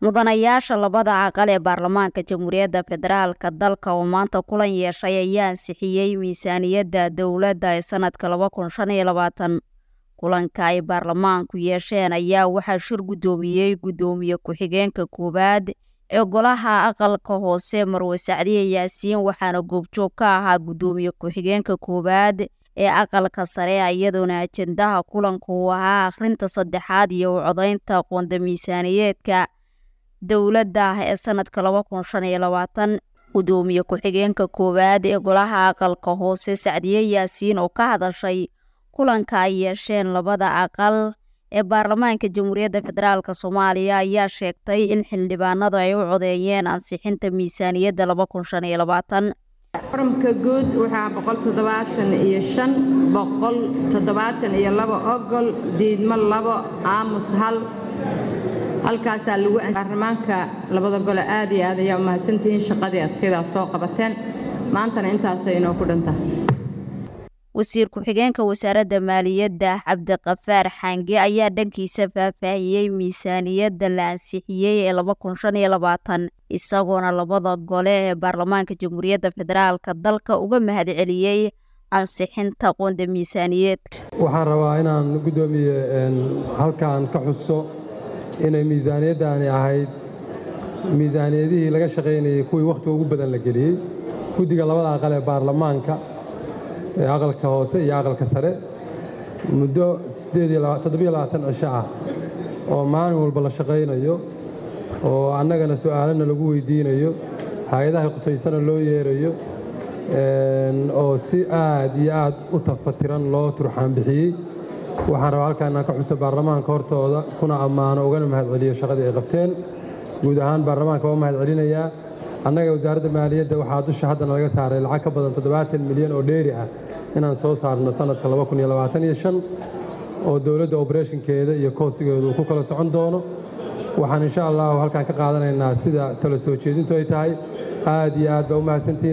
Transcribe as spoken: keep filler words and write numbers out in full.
mudanayaasha labada aqal ee baarlamaanka Jamhuuriyadda Federaalka dalka oo maanta kulan yeeshay ayaa ansixiyay miisaaniyadda dawladda ee sanadka laba kun shan iyo labaatan. Kulanka ay baarlamaanku yeesheen ayaa waxaa shir gudoomiyay gudoomiye ku-xigeenka koowaad ee golaha aqalka hoose Marwe Sacdiye Yaasiin, waxaana goobjoog ka ahaa gudoomiye ku-xigeenka koowaad ee aqalka sare, iyadoona ajendaha kulanku uu ahaa akhrinta saddexaad iyo u codaynta qoonda miisaaniyaedka dawladda ee sanadka laba kun shan iyo labaatan. Gudoomiye ku-xigeenka koowaad ee golaha aqalka hoose Sacdiye Yaasiin oo ka hadashay kulanka ay yeesheen labada aqal ee baarlamaanka Jamhuuriyadda Federaalka Soomaaliya ayaa sheegtay in xildhibaanadu ay u codeeyeen ansixinta miisaaniyadda laba kun shan iyo labaatan. Quorumka guud waxaa boqol toddobaatan iyo shan, boqol toddobaatan iyo laba ogol, diidmo labo, aamus hal. halkaasaa lagu baarlamaanka labada gole aad iyo aad ayaa u mahadsantihiin shaqadii adkaydaa soo qabateen. maantana intaasay inoo ku dhantahay. Wasiir ku-xigeenka wasaaradda maaliyadda Cabdiqafaar Xange ayaa dhankiisa faahfaahiyay miisaaniyadda la ansixiyay ee laba kun shan iyo labaatan, isagoona labada gole ee baarlamaanka Jamhuuriyadda Federaalka dalka uga mahadceliyay ansixinta qoonda miisaaniyaedka. waxaan rabaa inaan gudoomiye halkaan ka xuso inay miisaaniyaddaani ahayd miisaaniyadihii laga shaqaynayay kuwii wakhtiga ugu badan la geliyey. guddiga labada aqal ee baarlamaanka ee aqalka hoose iyo aqalka sare muddo toddobiyo labaatan cisho ah oo maalin walba la shaqaynayo, oo annagana su'aalana lagu weydiinayo, hay-adaha qusaysana loo yeerayo, oo si aad iyo aad u tafatiran loo turxaan bixiyey. waxaan rabaa halkaan inaan ka xuso baarlamaanka hortooda kuna ammaano ugana mahadceliyo shaqadii ay qabteen. guud ahaan baarlamaanka waa mahad celinayaa. annaga wasaaradda maaliyadda waxaa dusha haddana laga saaray lacag ka badan toddobaatan milyan oo dheeri ah inaan soo saarno sanadka laba kun iyo labaatan iyo shan, oo dowladda obrethonkeeda iyo koosigeedu uu ku kala socon doono. waxaan insha allahu halkaan ka qaadanaynaa sida tala soo jeedintu ay tahay. aad iyo aad baa u mahadsantihiin.